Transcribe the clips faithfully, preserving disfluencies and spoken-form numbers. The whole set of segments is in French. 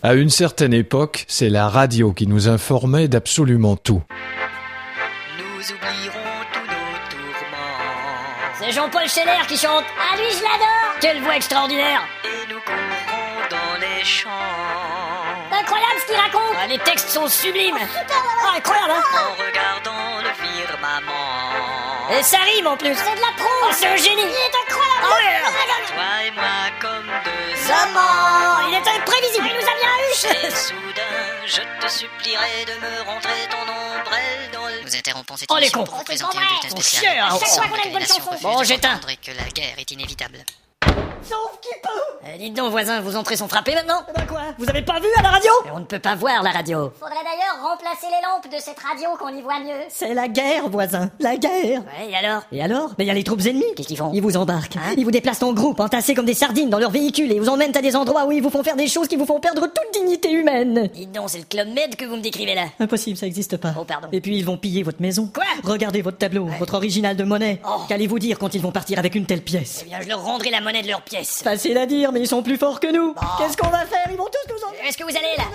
À une certaine époque, c'est la radio qui nous informait d'absolument tout. Nous oublierons tous nos tourments. C'est Jean-Paul Scheller qui chante. Ah lui je l'adore. Quelle voix extraordinaire. Et nous courrons dans les champs. Incroyable ce qu'il raconte. Ah, les textes sont sublimes. Ah, incroyable hein. En regardant le firmament. Et ça rime en plus. C'est de la pro. Oh, c'est un génie. Il est incroyable. Oh, yeah. Toi et moi comme deux amants. Il est imprévisible. Il nous a bien eu. Et soudain, je te supplierai de me rentrer ton ombrelle dans le... Nous interrompons cette Oh, les émission cons. pour vous Oh, présenter c'est un pas bulletin vrai. spécial. Oh, Il chaque fois semble qu'on a que une les bonne nations chanson. refusent Bon, de j'éteins. comprendre et que la guerre est inévitable. Sauf qui peut. Eh, dites donc, voisin, vos entrées sont frappées maintenant. Eh ben quoi? Vous avez pas vu à la radio? Mais on ne peut pas voir la radio. Faudrait d'ailleurs remplacer les lampes de cette radio qu'on y voit mieux. C'est la guerre, voisin. La guerre. Ouais, et alors? Et alors? Mais il y a les troupes ennemies. Qu'est-ce qu'ils font? Ils vous embarquent. Hein? Ils vous déplacent en groupe, entassés comme des sardines dans leurs véhicules et vous emmènent à des endroits où ils vous font faire des choses qui vous font perdre toute dignité humaine. Dites donc, c'est le Club Med que vous me décrivez là. Impossible, ça existe pas. Oh, pardon. Et puis ils vont piller votre maison. Quoi? Regardez votre tableau, Ouais. votre original de monnaie. Oh. Qu'allez-vous dire quand ils vont partir avec une telle pièce? Eh bien, je leur rendrai la monnaie de leur pièce. Facile à dire, mais ils sont plus forts que nous. Qu'est-ce qu'on va faire? Ils vont tous nous en... Est-ce que vous allez là?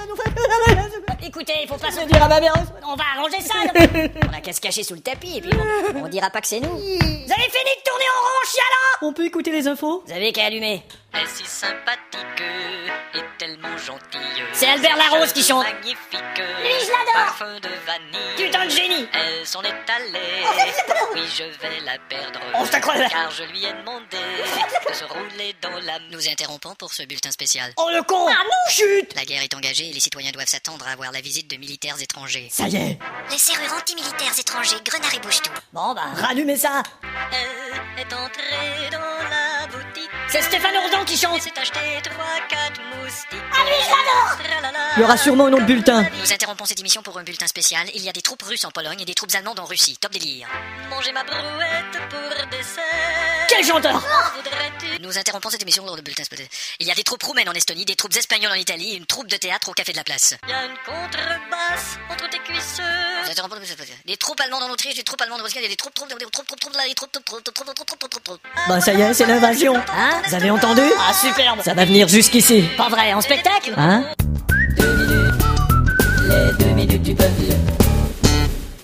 Écoutez, il faut pas se... Je dire à ma mère. On va arranger ça. On a qu'à se cacher sous le tapis et puis on, on dira pas que c'est nous. Vous avez fini de tourner en rond, chialant? On peut écouter les infos? Vous avez qu'à allumer. Elle est si sympathique et tellement gentille. C'est Albert Larose qui chante. Magnifique. Lui, je l'adore. Parfum de vanille. Putain de génie. Elle s'en est allée. Oui, je vais la perdre. Oh, c'est incroyable. Car je lui ai demandé de se rouler dans la... Nous interrompons pour ce bulletin spécial. Oh le con! Ah non, chut! La guerre est engagée et les citoyens doivent s'attendre à avoir la visite de militaires étrangers. Ça y est, Les serrures antimilitaires étrangers, Grenard et Bouche-Tout. Bon bah... rallumez ça! Elle est entrée dans la boutique. C'est Stéphane Ourdan qui Et chante. s'est acheté trois, quatre moustiques. Ah lui, je l'adore. Il y aura sûrement un autre bulletin. Nous interrompons cette émission pour un bulletin spécial. Il y a des troupes russes en Pologne et des troupes allemandes en Russie. Top délire. Manger ma brouette pour dessert. Quel chanteur! Voudrais-tu... Nous interrompons cette émission pour le bulletin spécial. Il y a des troupes roumaines en Estonie, des troupes espagnoles en Italie, une troupe de théâtre au Café de la Place. Il y a une contrebasse entre tes cuisses. Nous interrompons le bulletin spécial. Des troupes allemandes en Autriche, des troupes allemandes en Bosnie, il y a des troupes, troupes, des troupes, troupes, troupes, des troupes, troupes, troupes, troupes, troupes, troupes, troupes, troupes, troupes. Bah ça y est, c'est l'invasion. Hein? Vous avez entendu? Ah superbe. Ça va venir jusqu'ici. Pas vrai, en spectacle? Hein? Deux minutes, les deux minutes du peuple.